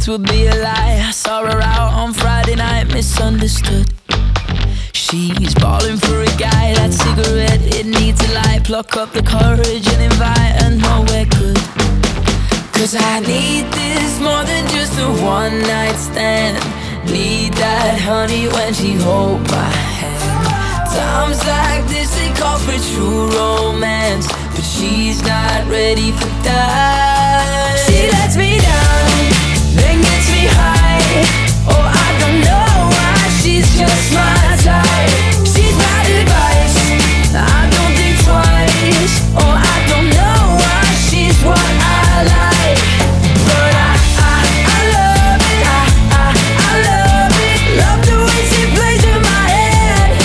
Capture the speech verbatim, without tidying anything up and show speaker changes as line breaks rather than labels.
truth would be a lie. I saw her out on Friday night, misunderstood. She's balling for a guy, that cigarette, it needs a light. Pluck up the courage and invite her nowhere good. Cause I need this more than just a one night stand. Need that honey when she hold my hand. Times like this they call for true romance, but she's not ready for that.